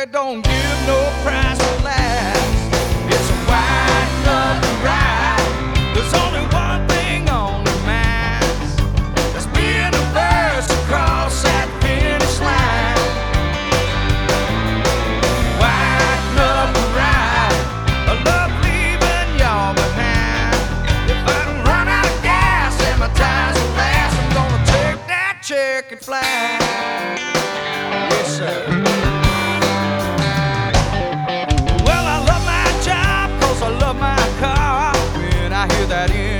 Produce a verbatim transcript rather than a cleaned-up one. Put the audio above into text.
they don't give no price for last. It's a white knuckle ride. There's only one thing on the mind. That's being the first to cross that finish line. White knuckle ride. I love leaving y'all behind. If I don't run out of gas and my tires will last, I'm gonna take that checkered flag. Yes, sir. Well, I love my job 'cause I love my car. When I hear that